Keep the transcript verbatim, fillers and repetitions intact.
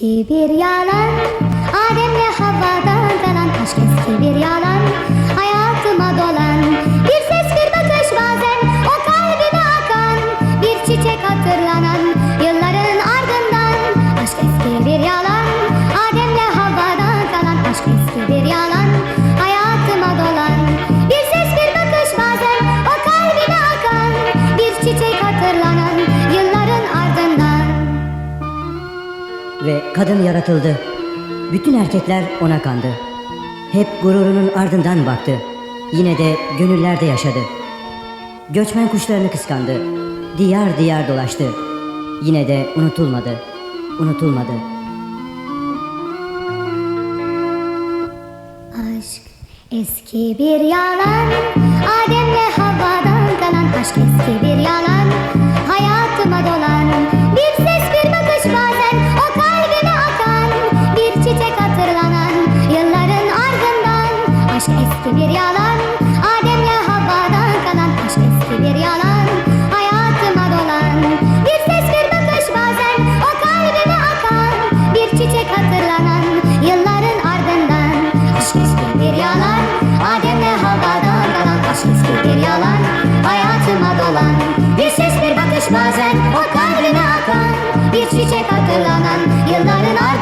Eski bir yalan, Adem'le Havva'dan kalan aşk eski bir yalan, hayatıma dolan bir ses bir bakış bazen o kalbime akan, bir çiçek hatırlanan yılların ardından. Aşk eski bir yalan, Adem'le Havva'dan kalan aşk eski bir yalan, hayatıma dolan bir ses bir bakış bazen o kalbime akan, bir çiçek hatırlanan yılların ardından. Ve kadın yaratıldı. Bütün erkekler ona kandı. Hep gururunun ardından baktı. Yine de gönüllerde yaşadı. Göçmen kuşlarını kıskandı. Diyar diyar dolaştı. Yine de unutulmadı. Unutulmadı. Aşk eski bir yalan, Adem'le Havva'dan kalan aşk eski bir yalan, hayatıma dolan bir ses bir bakış bazen o kalbime akan, bir çiçek hatırlanan yılların ardından. Aşk eski bir yalan, Adem'le Havva'dan kalan aşk eski bir yalan, hayatıma dolan bir ses bir bakış bazen o kalbime akan, bir çiçek hatırlanan yılların ardından. Aşk eski bir yalan, Adem'le Havva'dan kalan aşk eski bir yalan, hayatıma dolan bir ses bir bakış bazen o kalbime akan, bir çiçek hatırlanan yılların ardından.